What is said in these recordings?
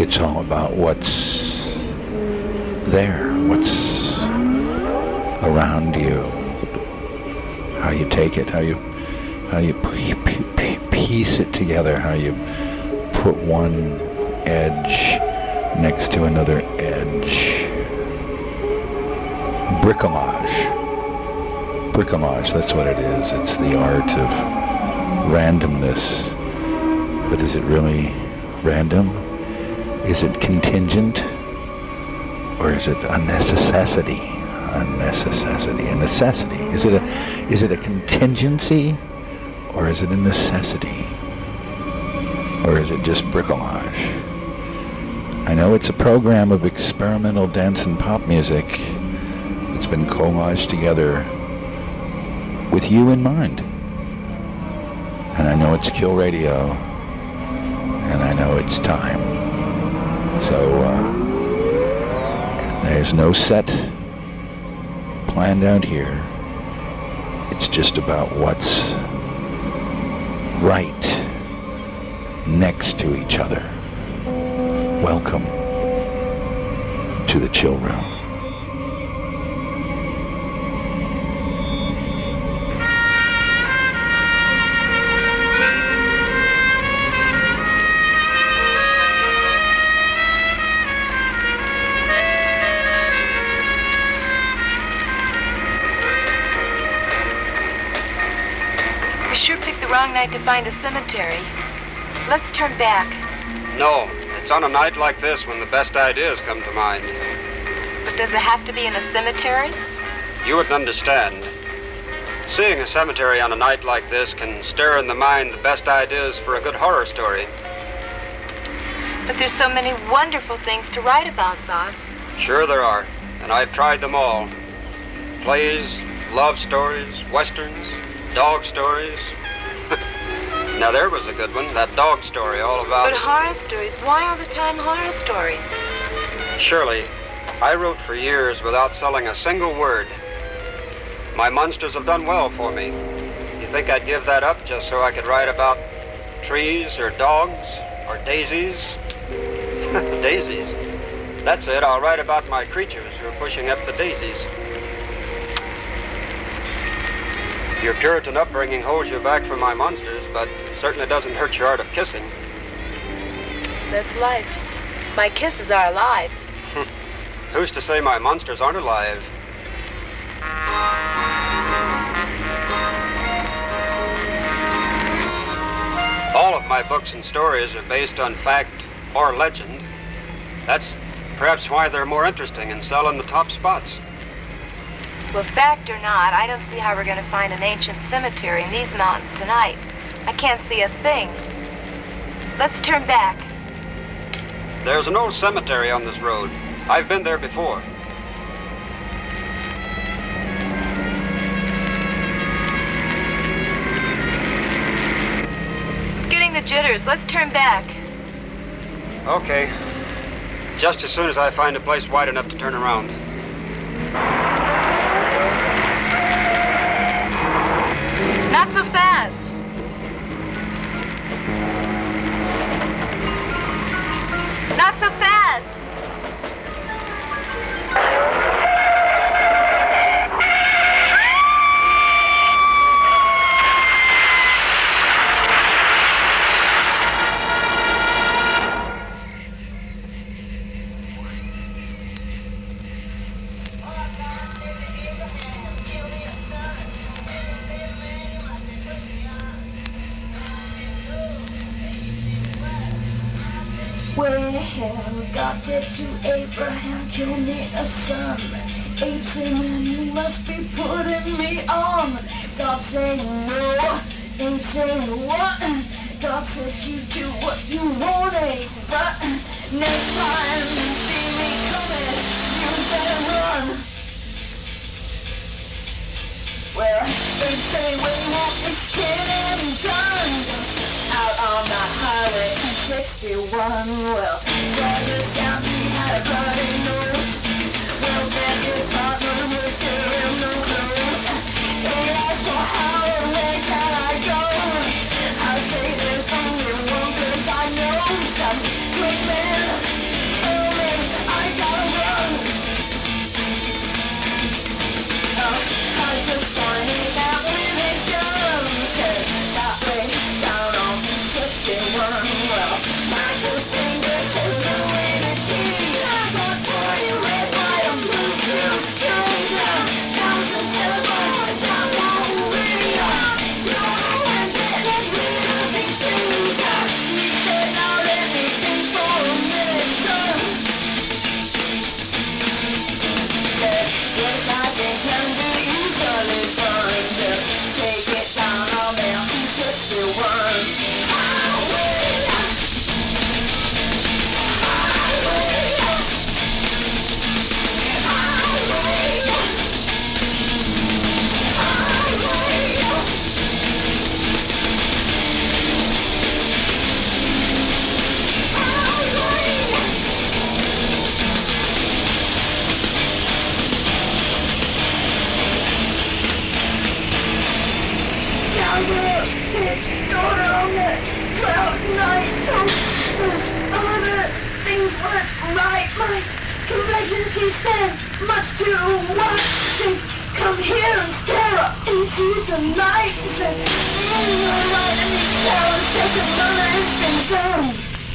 It's all about what's there, what's around you, how you take it, how you piece it together, how you put one edge next to another edge. Bricolage, that's what it is. It's the art of randomness. But is it really random? Is it contingent? Or is it a necessity? A necessity. Is it a contingency? Or is it a necessity? Or is it just bricolage? I know it's a program of experimental dance and pop music that's been collaged together with you in mind. And I know it's Kill Radio, and I know it's time. So there's no set planned out here. It's just about what's right next to each other. Welcome to the Chill Room. We sure picked the wrong night to find a cemetery. Let's turn back. No. It's on a night like this when the best ideas come to mind. But does it have to be in a cemetery? You wouldn't understand. Seeing a cemetery on a night like this can stir in the mind the best ideas for a good horror story. But there's so many wonderful things to write about, Bob. Sure there are, and I've tried them all. Plays, love stories, westerns, dog stories. Now there was a good one, that dog story all about... But horror stories, why all the time horror stories? Shirley, I wrote for years without selling a single word. My monsters have done well for me. You think I'd give that up just so I could write about trees or dogs or daisies? Daisies? That's it, I'll write about my creatures who are pushing up the daisies. Your Puritan upbringing holds you back from my monsters, but certainly doesn't hurt your art of kissing. That's life. My kisses are alive. Who's to say my monsters aren't alive? All of my books and stories are based on fact or legend. That's perhaps why they're more interesting and sell in the top spots. Well, fact or not, I don't see how we're going to find an ancient cemetery in these mountains tonight. I can't see a thing. Let's turn back. There's an old cemetery on this road. I've been there before. Getting the jitters. Let's turn back. Okay. Just as soon as I find a place wide enough to turn around. Not so fast. Not so fast. Well, God said to Abraham, kill me a son. Abe said, man, you must be putting me on. God said, no. Abe said, what? God said, you do what you want, Abe. But next time you see me coming, you better run. Well, Abe said, well, you want this kid and gun out on the highway 61. Well, Georgia down, he had a bloody nose. Well, then his partner would tear him no clothes. He asked for how away can I go? I say there's only one place I know. Sounds screaming Yes, I think can be easily done. Just take it down on down to 61. My complexion, she said, much too white. Come here and stare up into the night. And said, right, and these towers take another instant down.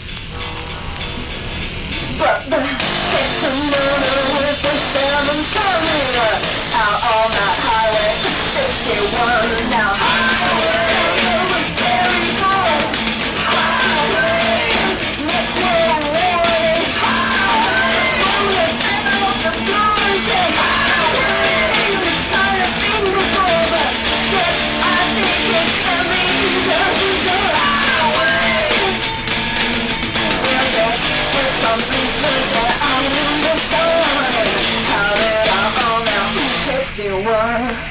But the hit the murder with the 7 coming out on that highway 61. Now highway was very cold. Highway, next world warning. Highway, open up the doors and highway. This kind of thing before, but yes, I think it can be the highway. Well, there's something that I'm in the sun. How did I all now 61?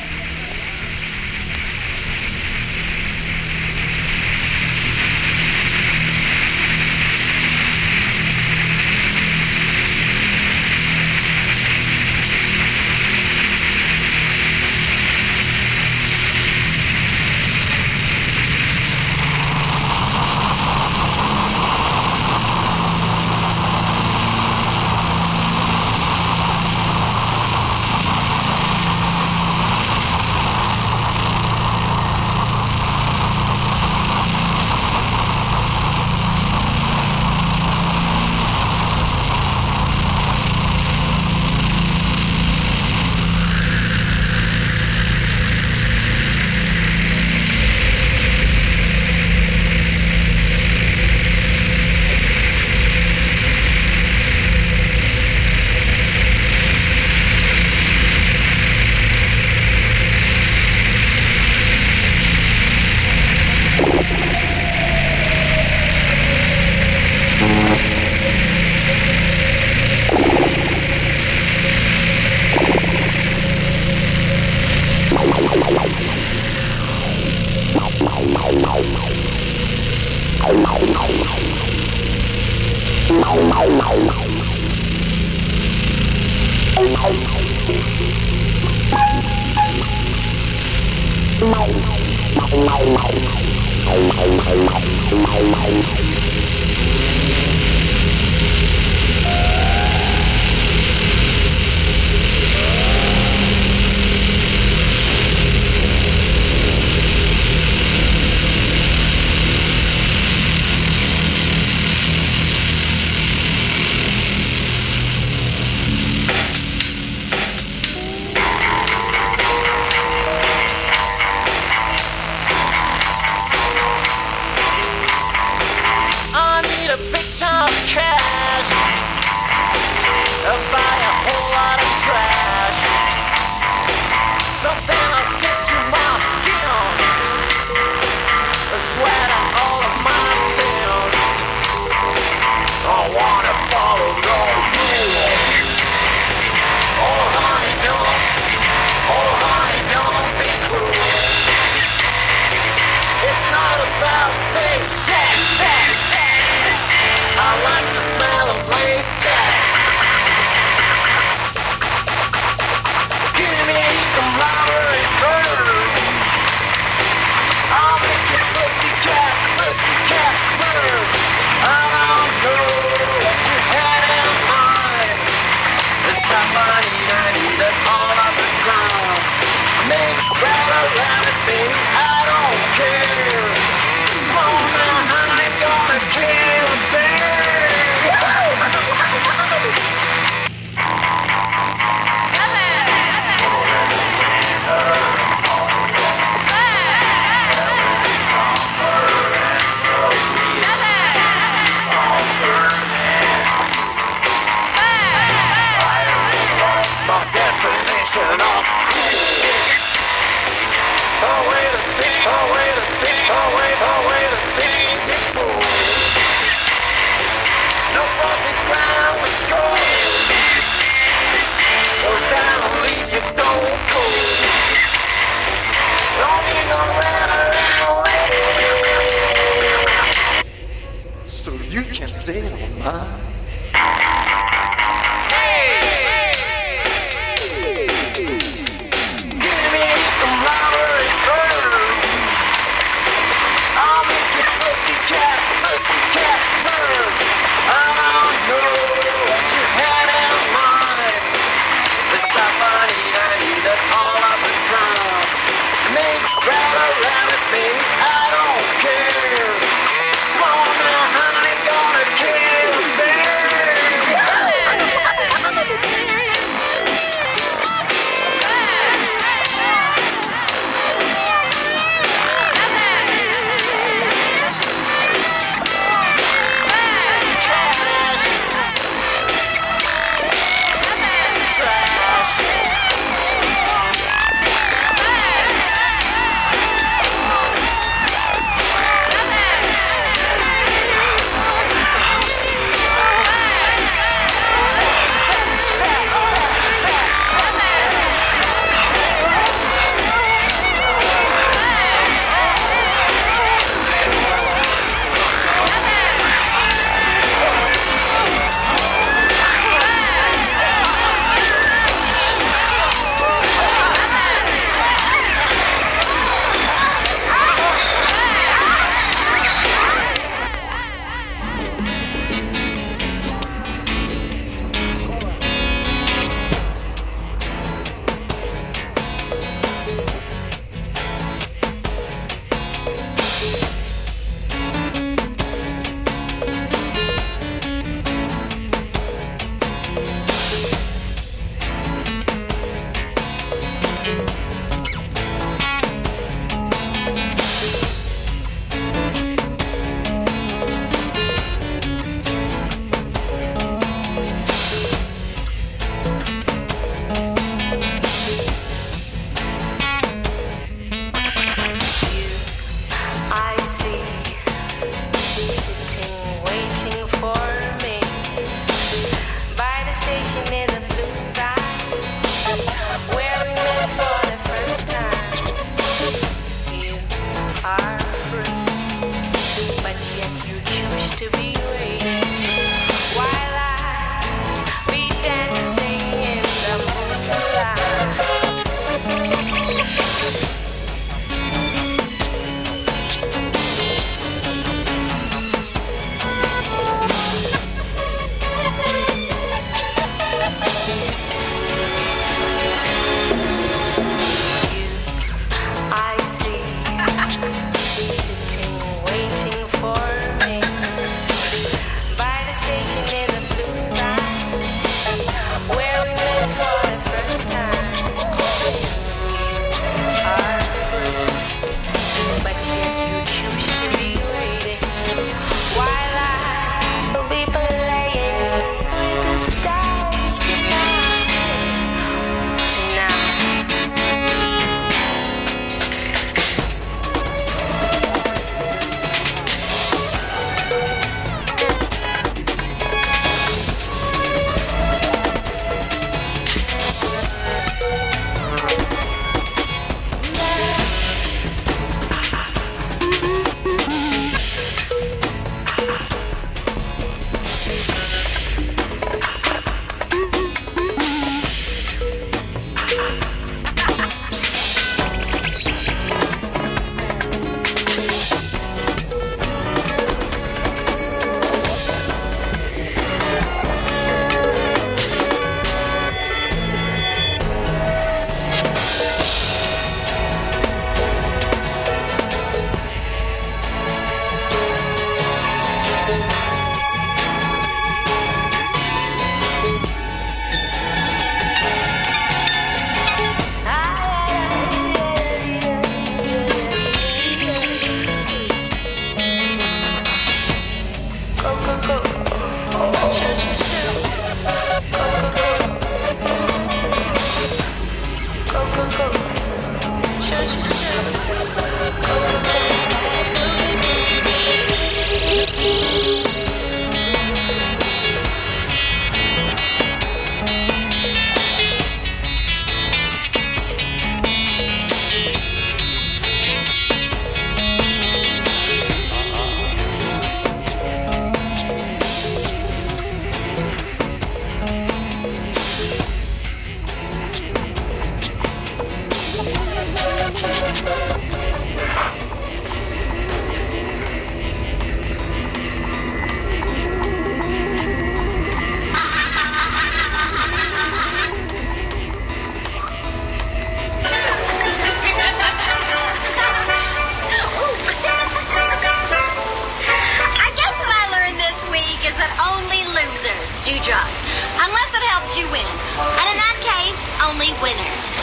way the scenes explode. No fucking ground was gold. Goes down and leave you stone cold. Don't need no letter and so you can say it on mine. Station in the blue light, wearing uniform.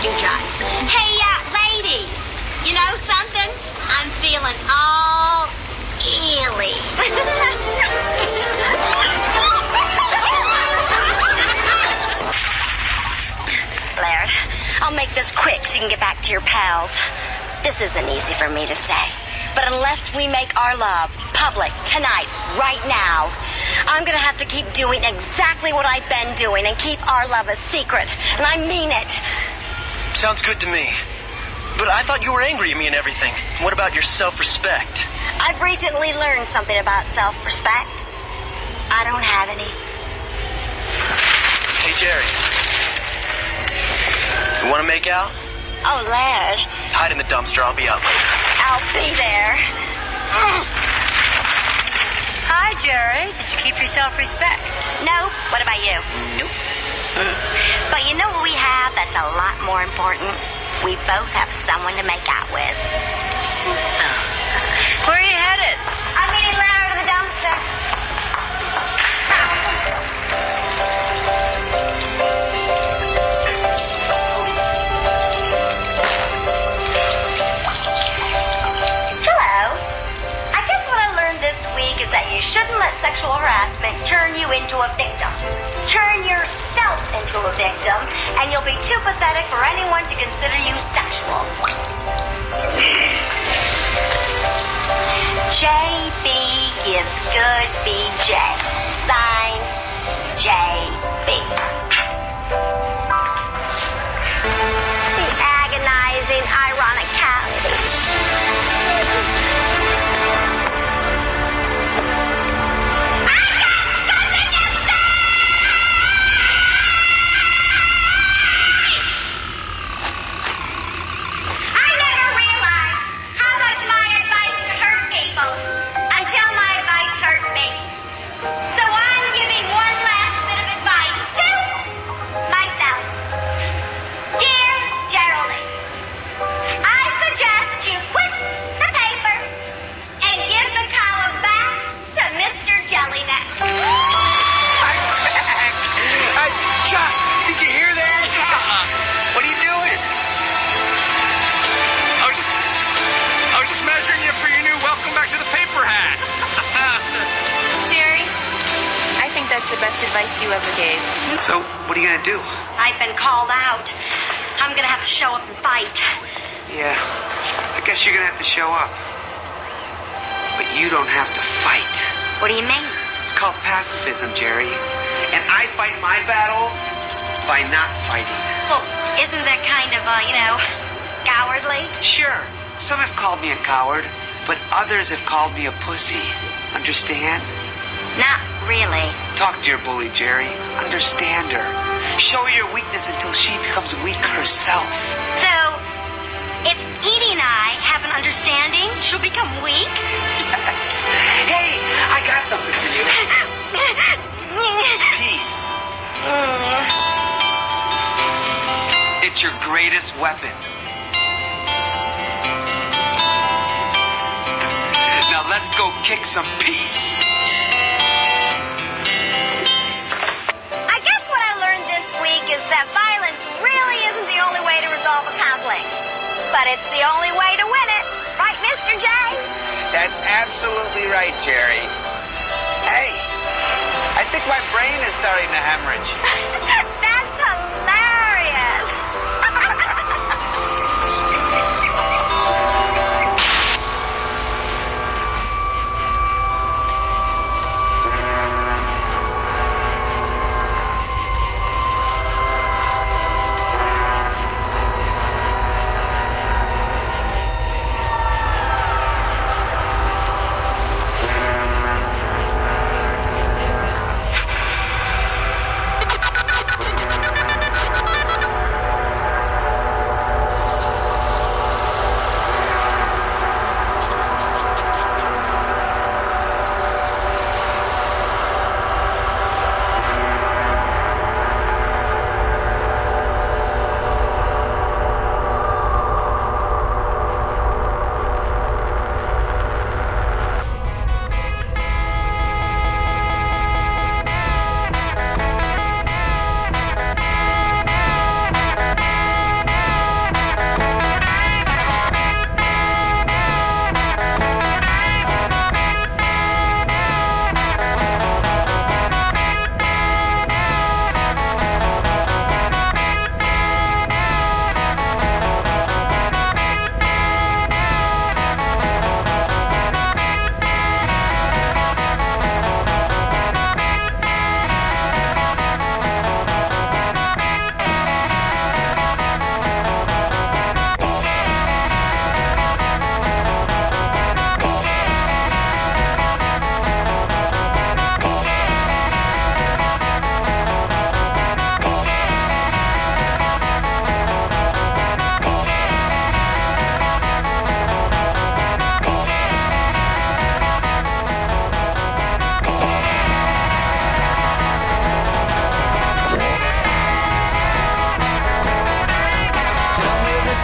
you just. Hey, lady, you know something? I'm feeling all illy. Laird, I'll make this quick so you can get back to your pals. This isn't easy for me to say, but unless we make our love public tonight, right now, I'm going to have to keep doing exactly what I've been doing and keep our love a secret. And I mean it. Sounds good to me. But I thought you were angry at me and everything. What about your self-respect? I've recently learned something about self-respect. I don't have any. Hey, Jerry. You want to make out? Oh, Laird. Hide in the dumpster. I'll be out later. I'll be there. Hi, Jerry. Did you keep your self-respect? No. What about you? Nope. But you know what we have that's a lot more important? We both have someone to make out with. Where are you headed? I'm meeting Laird in the dumpster. Is that you shouldn't let sexual harassment turn you into a victim. Turn yourself into a victim, and you'll be too pathetic for anyone to consider you sexual. JB gives good BJ. Signed, JB. The agonizing ironicality. Until my advice hurt me. So I'm giving one last bit of advice to myself. Dear Geraldine, I suggest you quit the paper and give the column back to Mr. Jellyneck. Chuck, did you hear that? What are you doing? I was just measuring you for your new welcome back to the paper hat. Jerry, I think that's the best advice you ever gave. So, what are you going to do? I've been called out. I'm going to have to show up and fight. Yeah, I guess you're going to have to show up. But you don't have to fight. What do you mean? It's called pacifism, Jerry. And I fight my battles by not fighting. Well, isn't that kind of, cowardly? Sure, some have called me a coward, but others have called me a pussy. Understand? Not really. Talk to your bully, Jerry. Understand her. Show her your weakness until she becomes weak herself. So, if Edie and I have an understanding, she'll become weak? Yes. Hey, I got something for you. Peace. It's your greatest weapon. Now let's go kick some peace. I guess what I learned this week is that violence really isn't the only way to resolve a conflict. But it's the only way to win it. Right, Mr. J? That's absolutely right, Jerry. Hey, I think my brain is starting to hemorrhage. That's hilarious.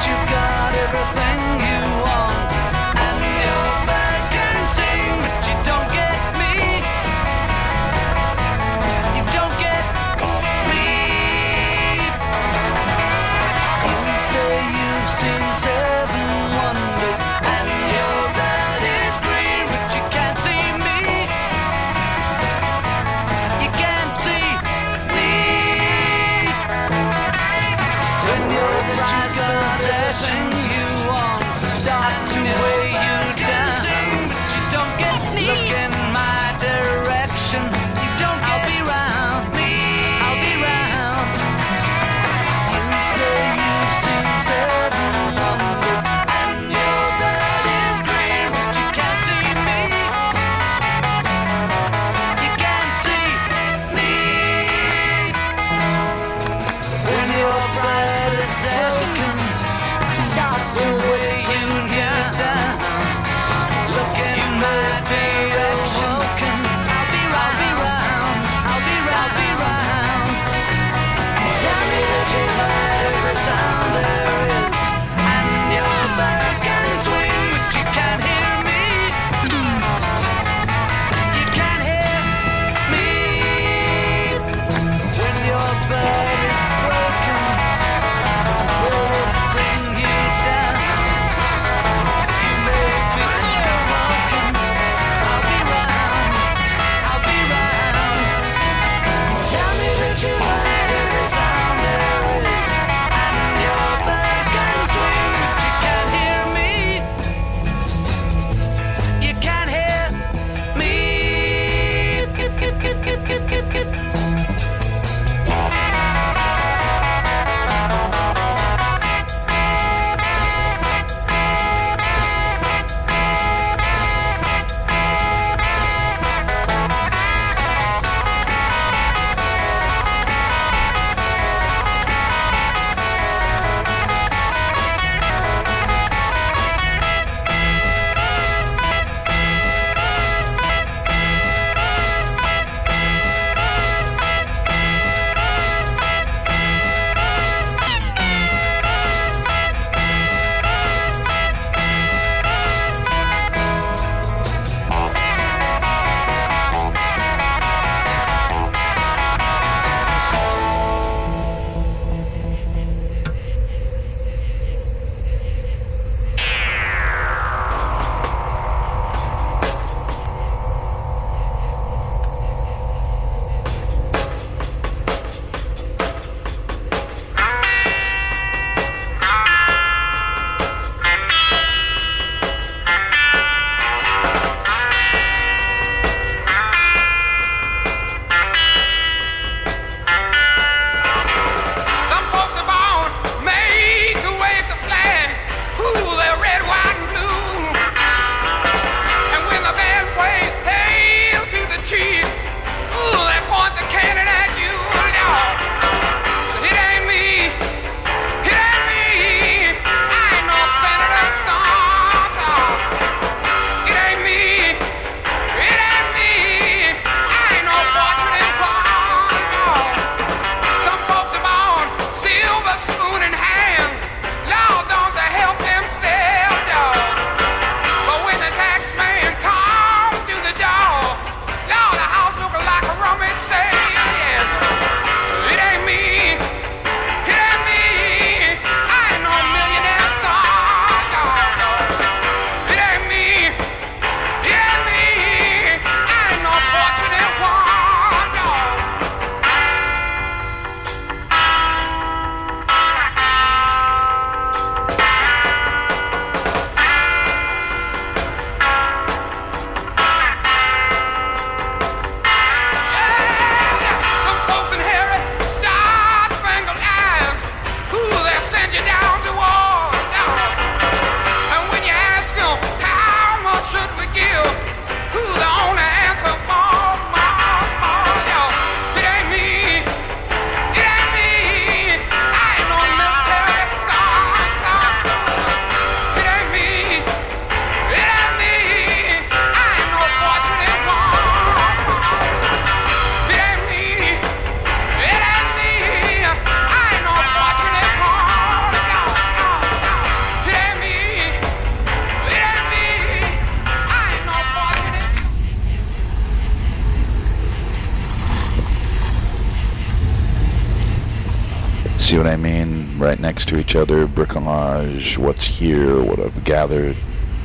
you've got everything you want, and your bird can sing, but you don't get me. You don't get me. You say you've seen 7 wonders, and your blood is green, but you can't see me. You can't see me. When your prized possessions you want start to weigh you down, but you don't get me. Look in my direction. You don't get I'll be round. Me. I'll be round. You say you've seen 7 wonders, and your blood is green, but you can't see me. You can't see me. When your blood is broken, start to weigh you down. Look in my direction. I'll be round. I'll be round. Tell me that you heard every sound there is, and your bird can swing, but you can't hear me. You can't hear me. When your bird is broken, will it See what I mean? Right next to each other, bricolage, what's here, what I've gathered,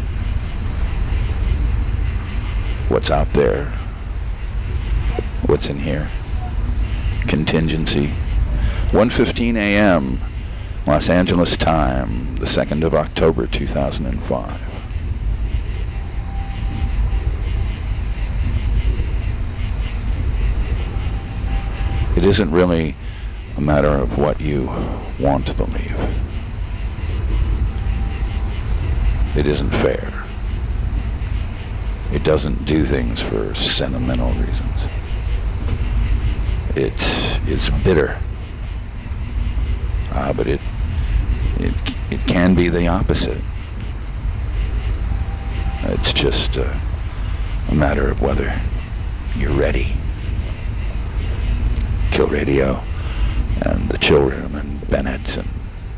what's out there, what's in here. Contingency. 1:15 a.m. Los Angeles time, the 2nd of October, 2005. It isn't really a matter of what you want to believe. It isn't fair. It doesn't do things for sentimental reasons. It is bitter. But it can be the opposite. It's just a matter of whether you're ready. Kill Radio and the Chill Room and Bennett and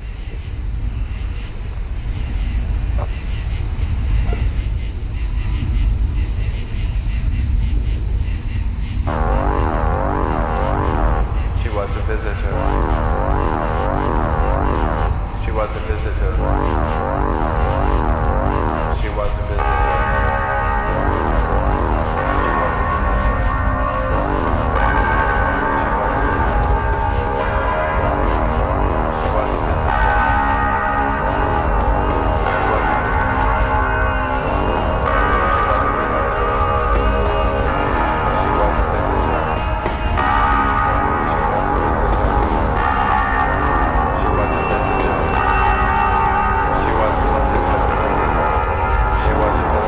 She was a visitor. She was a visitor. She was a visitor. She was a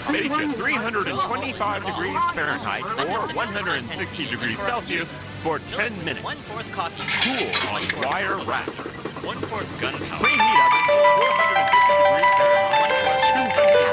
bake at 325 degrees Fahrenheit or 160 degrees Celsius for 10 minutes. 1/4 coffee. Cool on wire rack. 1/4 gunpowder. Preheat oven 450 degrees Fahrenheit. 230 degrees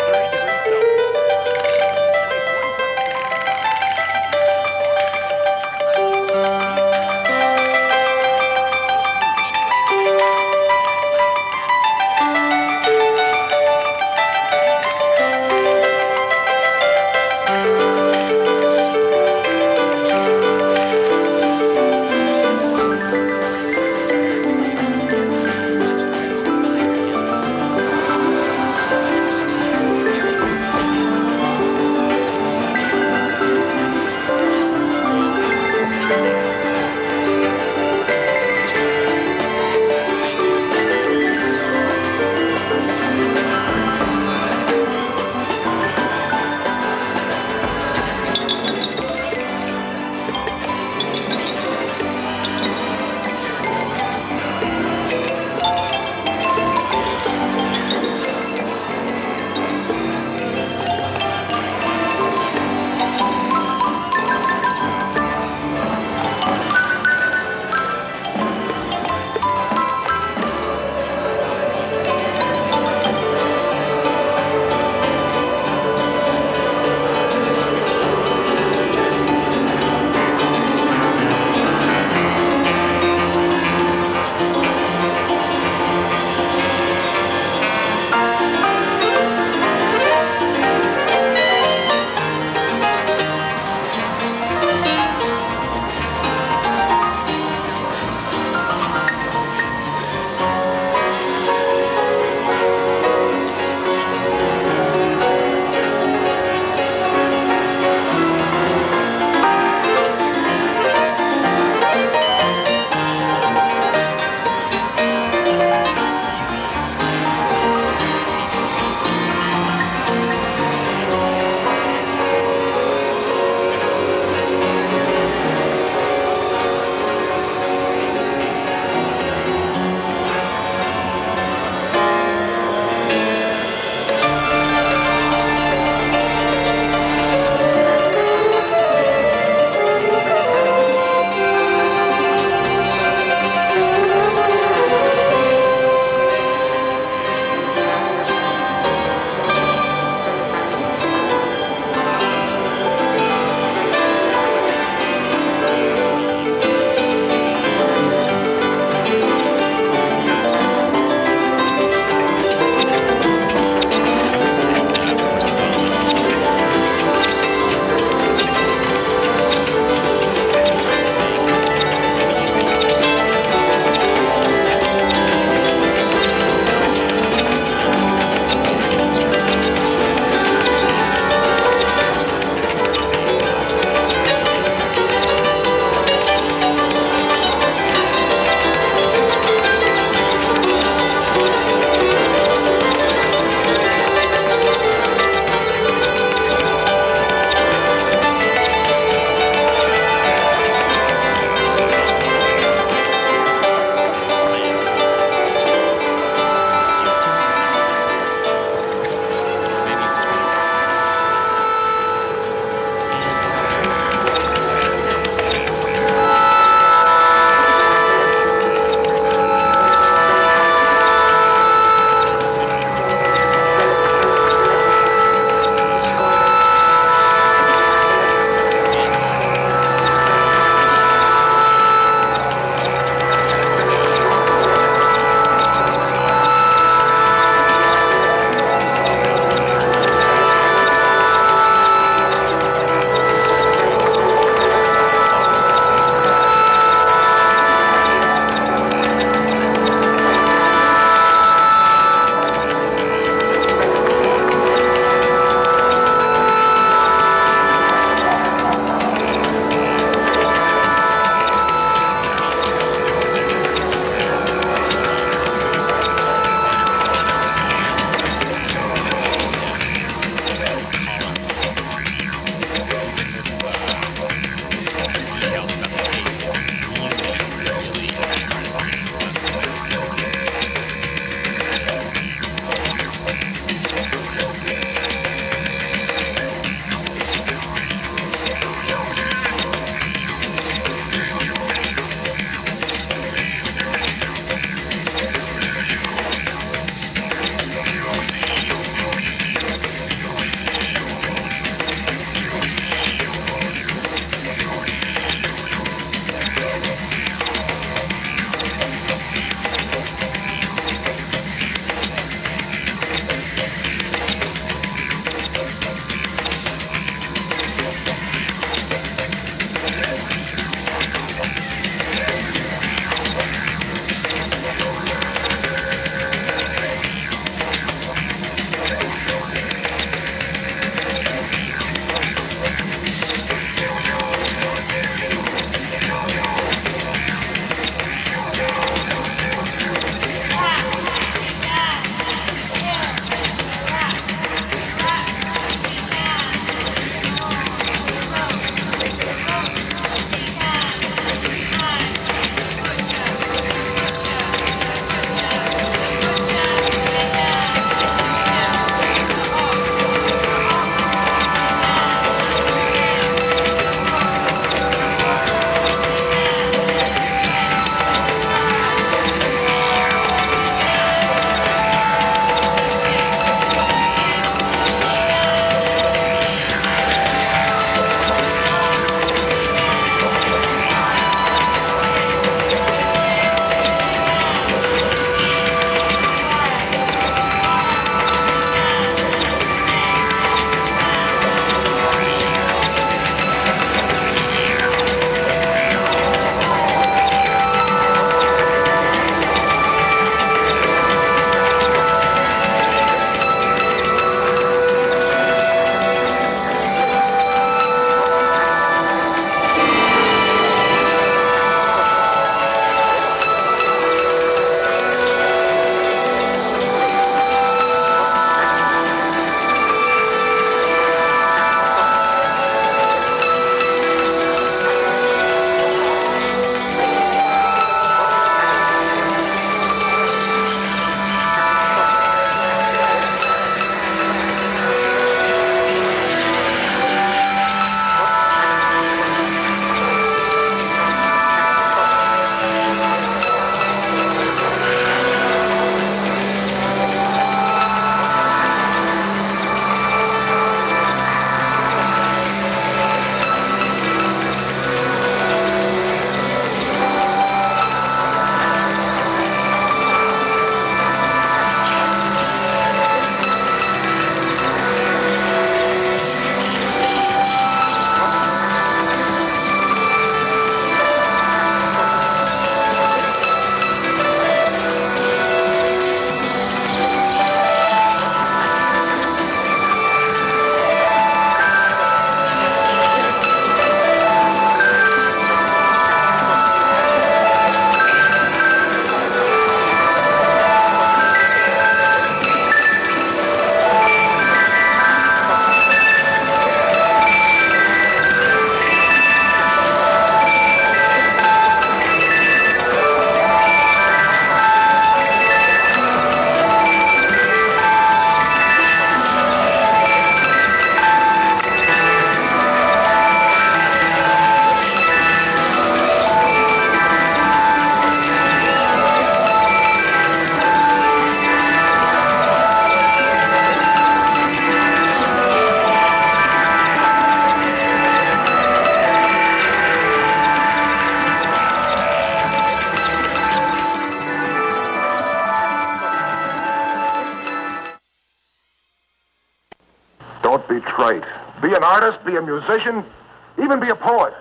Don't be trite. Be an artist, be a musician, even be a poet.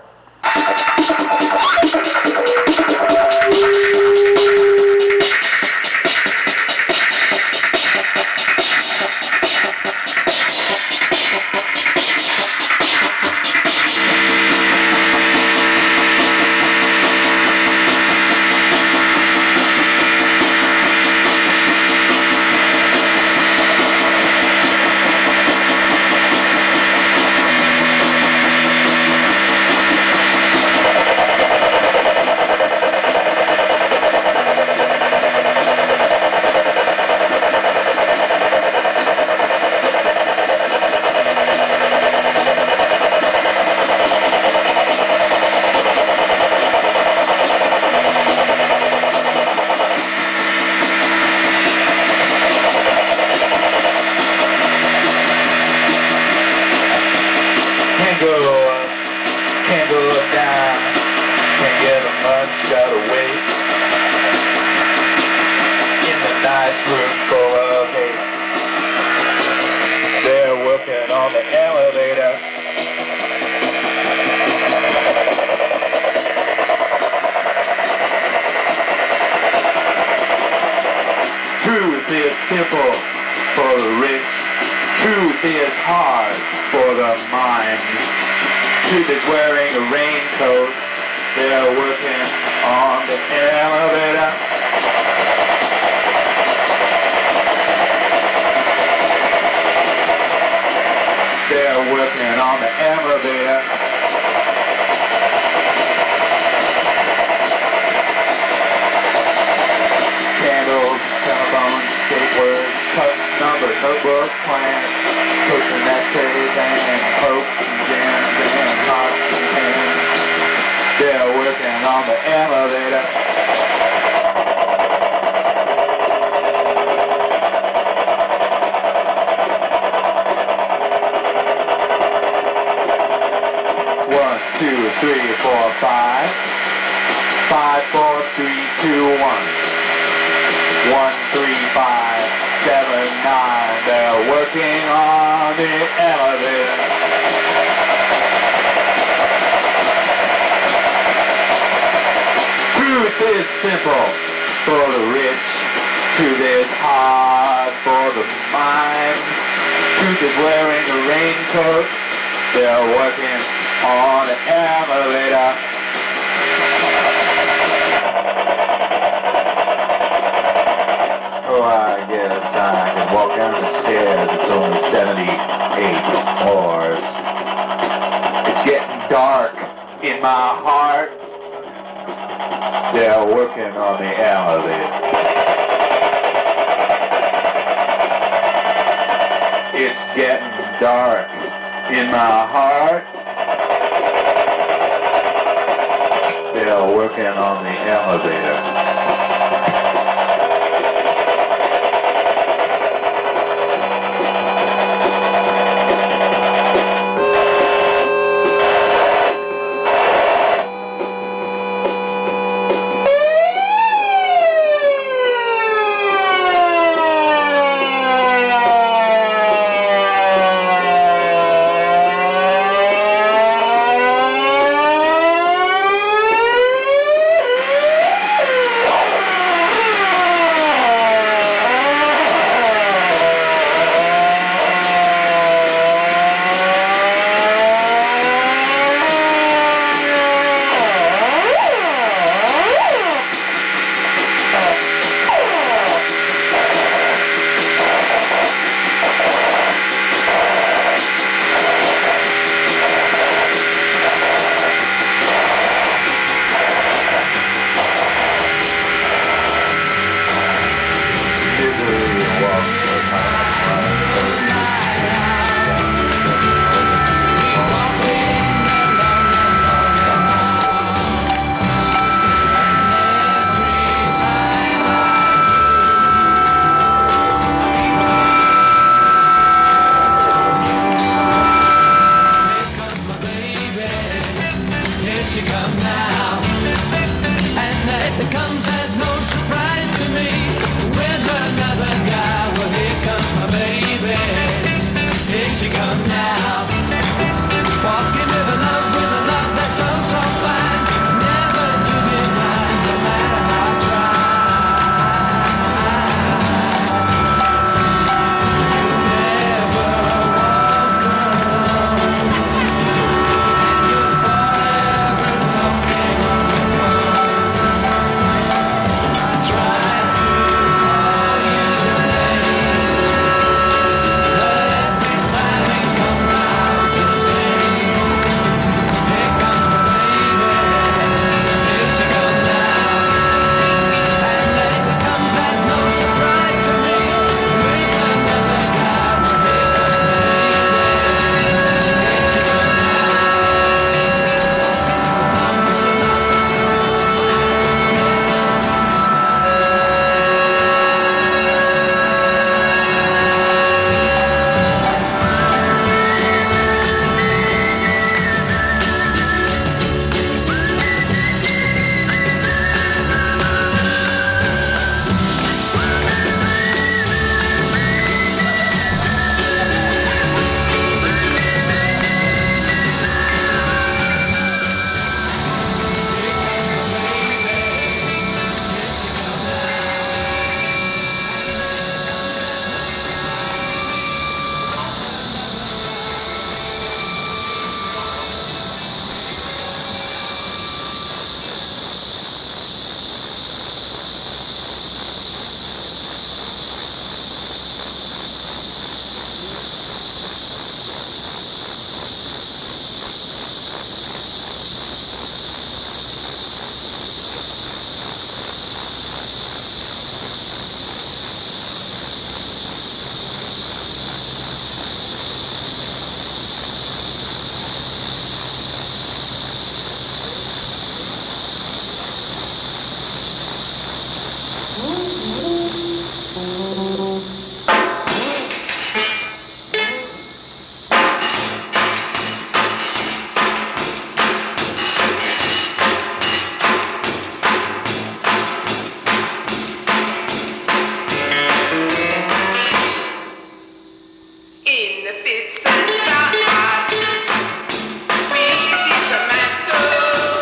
fits and starts. We dismantle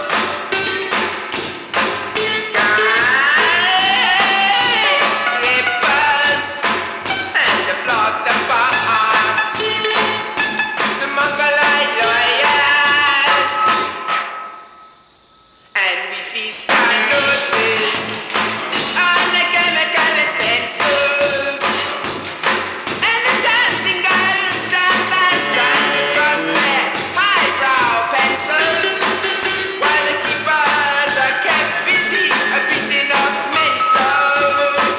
skyscrapers and the block the parts. The Mongoloid lawyers, and we feast our noses on the chemical stencils. And the dancing girls dance across their highbrow pencils, while the keepers are kept busy beating up Mentos.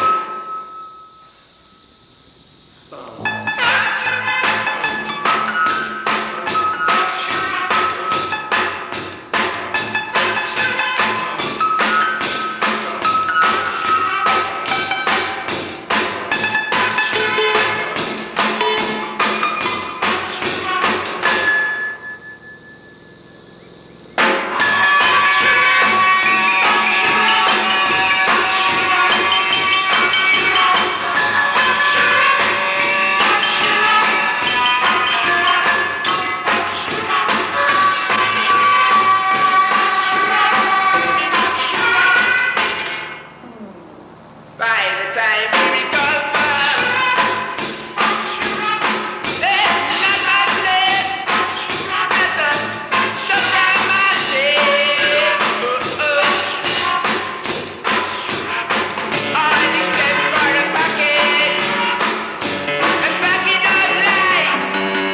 By the time we recover, there's not much left at the Supremacy. All except for the package, a packet of lies.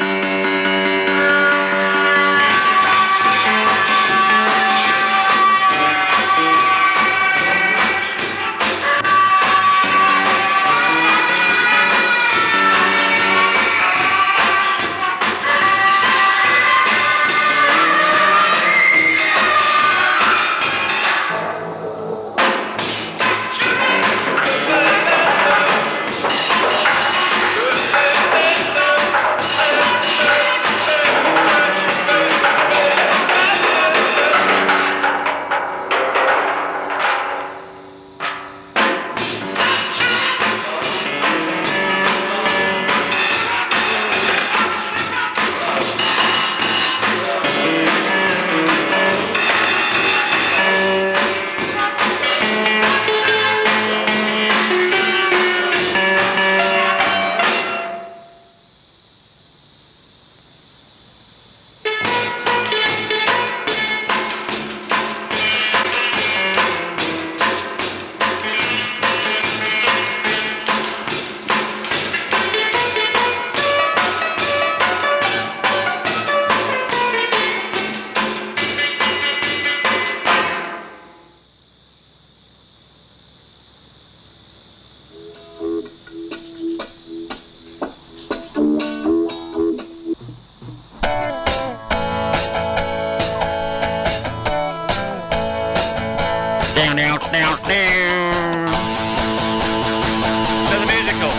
To the musical.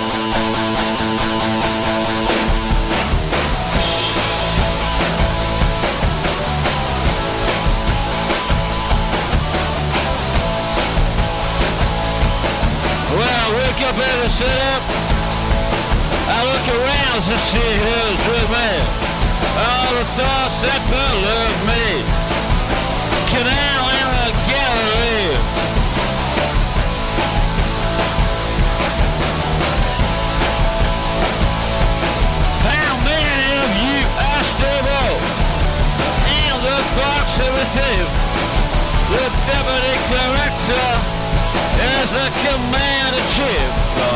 Well, I wake up at the setup. I look around to see who's with me. All the thoughts that love me. Canal and a gallery. How many of you are stable? And the box of a tape. The deputy director is the commander chief.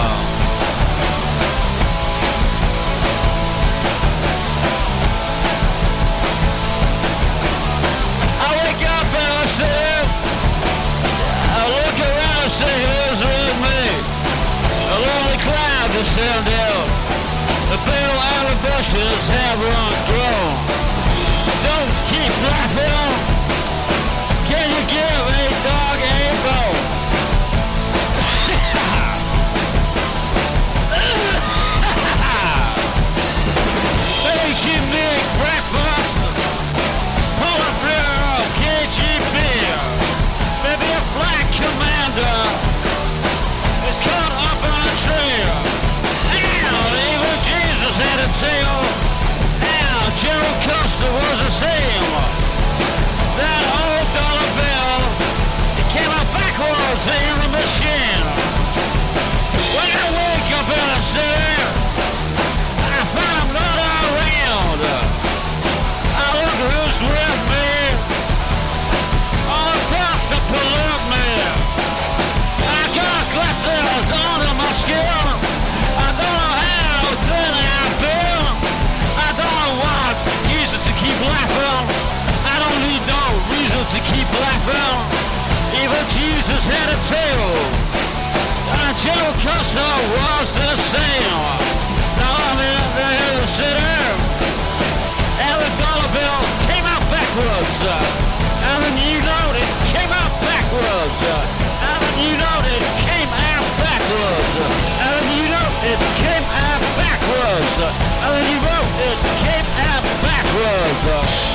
I wake up and I sit up. I look around and say who's with me. A lonely cloud descend down. The pale outer bushes have run grown. Don't keep laughing. Can you give a dog a bone? Making big breakfast. Polar bear, KGB. Maybe a flight commander is caught up on a trail. And even Jesus had a Lord Jesus had a tail. General Custer was the same. Now I'm in the hill city. And the dollar bill came out backwards. And then you know it came out backwards. And then you know it came out backwards. And then you know it came out backwards. And then you know it came out backwards.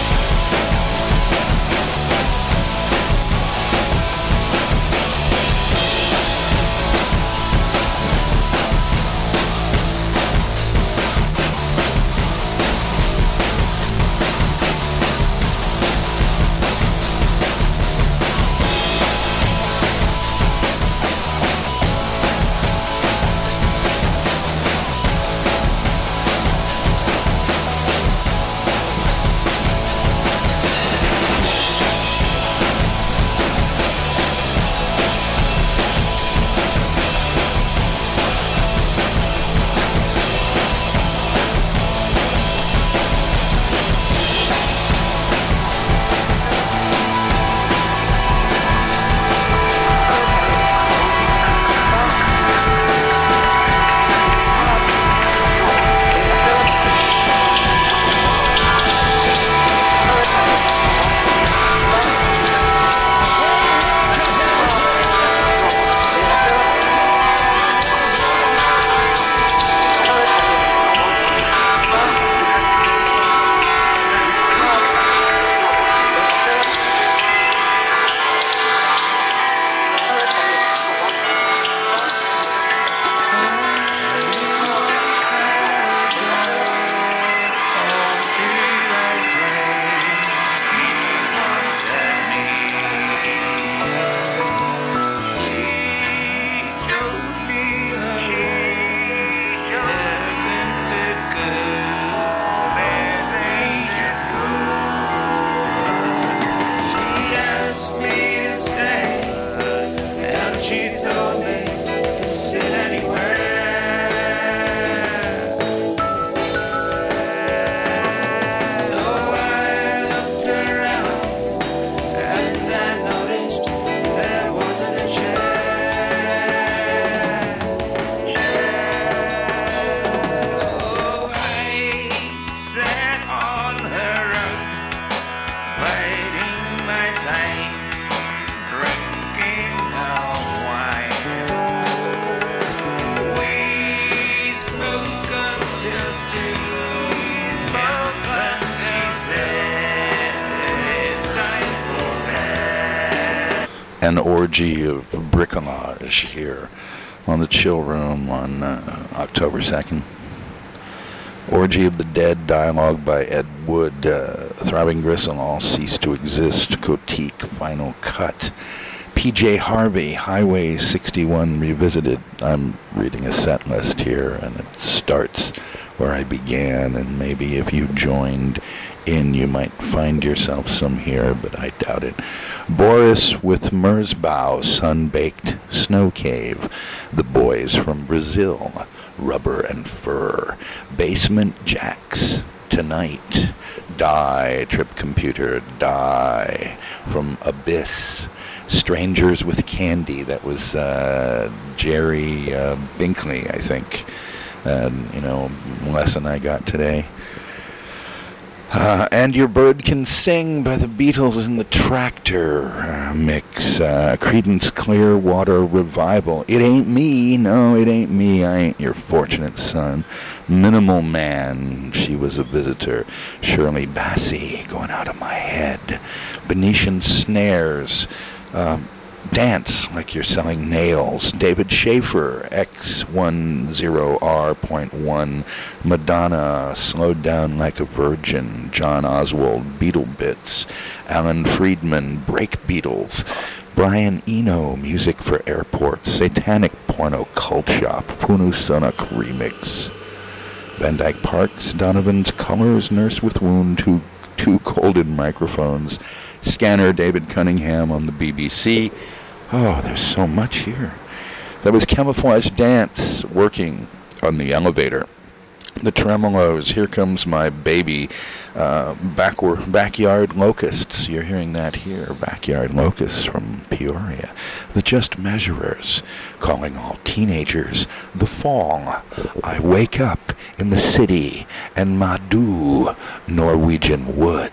An orgy of bricolage here on the Chill Room on October 2nd. Orgy of the Dead, dialogue by Ed Wood. Throbbing Gristle, All Cease to Exist. Kotique, Final Cut. PJ Harvey, Highway 61 Revisited. I'm reading a set list here, and it starts where I began, and maybe if you joined in, you might find yourself some here, but I doubt it. Boris with Merzbow, Sun-Baked Snow Cave. The Boys from Brazil, Rubber and Fur. Basement Jacks, Tonight. Die, Trip Computer, Die. From Abyss. Strangers with Candy, that was Jerry Binkley, I think. Lesson I got today. And Your Bird Can Sing by the Beatles in the Tractor mix. Creedence Clearwater Revival. It Ain't Me. No, it ain't me. I ain't your fortunate son. Minimal Man. She Was a Visitor. Shirley Bassey. Going Out of My Head. Venetian Snares. Dance Like You're Selling Nails. David Schaefer, X10R.1. Madonna, Slowed Down Like a Virgin. John Oswald, Beatle Bits. Alan Friedman, Break Beatles. Brian Eno, Music for Airports. Satanic Porno Cult Shop. Punu Sunak Remix. Van Dyke Parks, Donovan's Colors, Nurse with Wound, two Golden Microphones. Scanner, David Cunningham on the BBC. Oh, there's so much here. That was Camouflage Dance, Working on the Elevator. The Tremolos, Here Comes My Baby, Backyard Locusts, you're hearing that here, Backyard Locusts from Peoria. The Just Measurers, Calling All Teenagers, The Fall, I Wake Up in the City, and Madu, Norwegian Wood.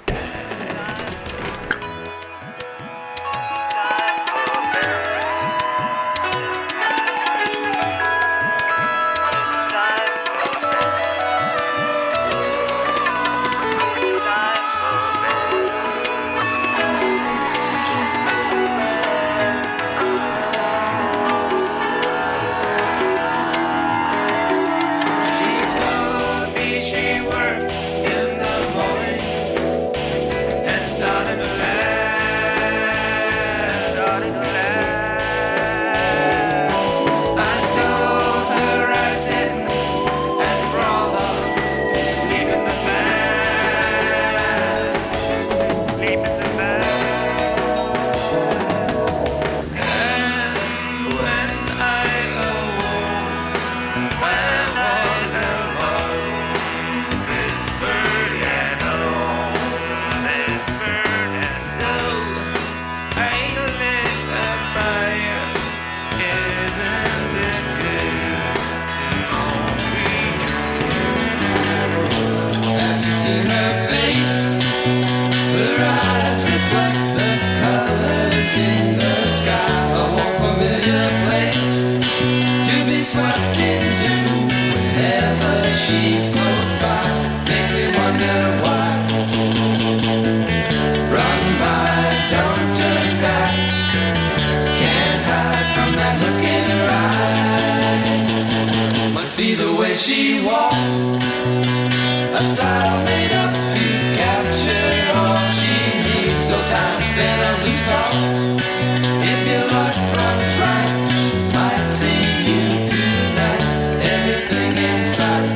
She walks, a style made up to capture all she needs. No time spent on loose talk. If your luck runs right, she might see you tonight. Everything in sight.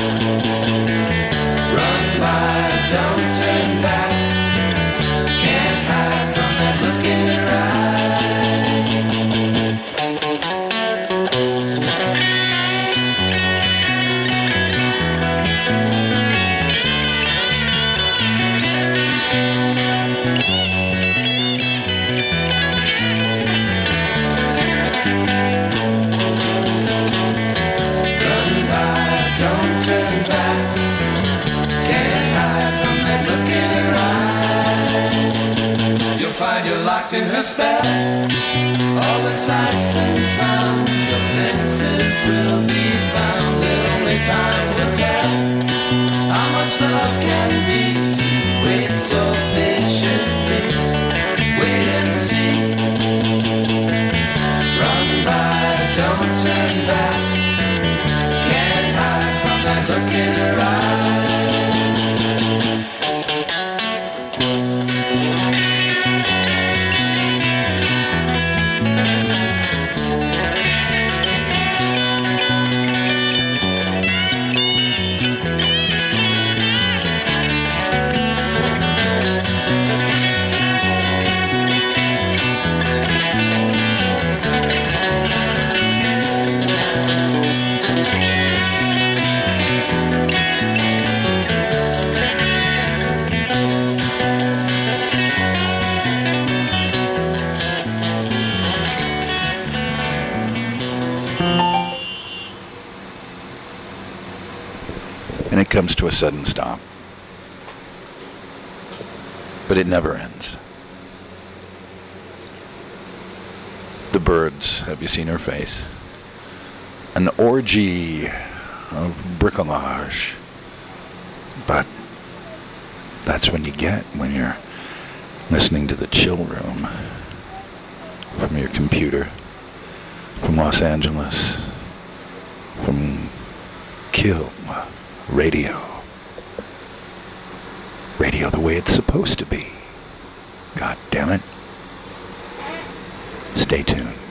Run by, don't turn back. Can't hide from that look in her eye. In her spell, all the sights and sounds your senses will be found, and only time will tell how much love can be to wait so patiently. Wait and see. Run by, don't turn back. Can't hide from that look in her eye. And it comes to a sudden stop. But it never ends. The Birds, have you seen her face? An orgy of bricolage. But that's when you get when you're listening to the Chill Room from your computer, from Los Angeles, from Kill Radio. Radio the way it's supposed to be. God damn it. Stay tuned.